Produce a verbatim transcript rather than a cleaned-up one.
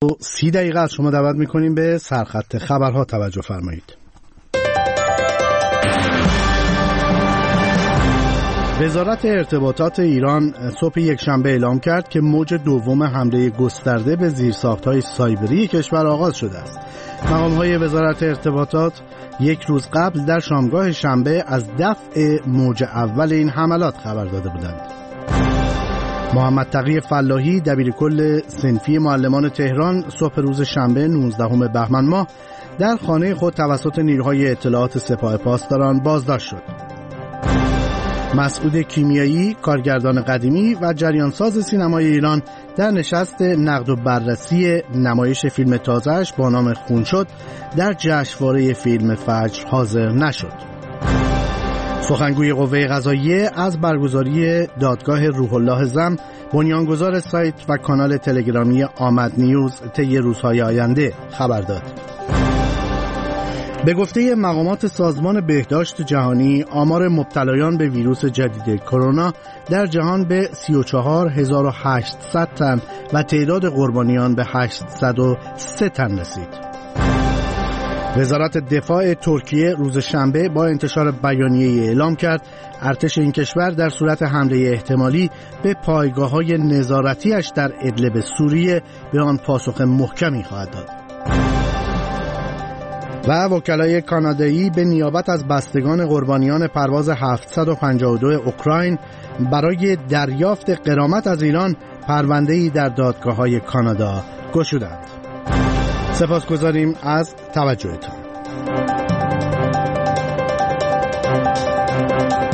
سی دقیقه از شما دعوت میکنیم به سرخط خبرها توجه فرمایید. وزارت ارتباطات ایران صبح یکشنبه اعلام کرد که موج دوم حمله گسترده به زیرساخت‌های سایبری کشور آغاز شده است. مقام‌های وزارت ارتباطات یک روز قبل در شامگاه شنبه از دفع موج اول این حملات خبر داده بودند. محمد تقی فلاحی دبیرکل صنفی معلمان تهران صبح روز شنبه نوزدهم بهمن ماه در خانه خود توسط نیروهای اطلاعات سپاه پاسداران بازداشت شد. مسعود کیمیایی، کارگردان قدیمی و جریانساز سینمای ایران در نشست نقد و بررسی نمایش فیلم تازه‌اش با نام خون شد در جشنواره فیلم فجر حاضر نشد. سخنگوی قوه قضاییه از برگزاری دادگاه روح الله زم بنیانگذار سایت و کانال تلگرامی آمد نیوز طی روزهای آینده خبر داد. به گفته مقامات سازمان بهداشت جهانی، آمار مبتلایان به ویروس جدید کرونا در جهان به سی و چهار هزار و هشتصد تن و تعداد قربانیان به هشتصد و سه تن رسید. وزارت دفاع ترکیه روز شنبه با انتشار بیانیه‌ای اعلام کرد ارتش این کشور در صورت حمله احتمالی به پایگاه‌های نظارتی‌اش در ادلب سوریه به آن پاسخ محکمی خواهد داد. و وکلای کانادایی به نیابت از بستگان قربانیان پرواز هفتصد و پنجاه و دو اوکراین برای دریافت غرامت از ایران پرونده‌ای در دادگاه‌های کانادا گشودند. سپاسگزاریم از توجهتان.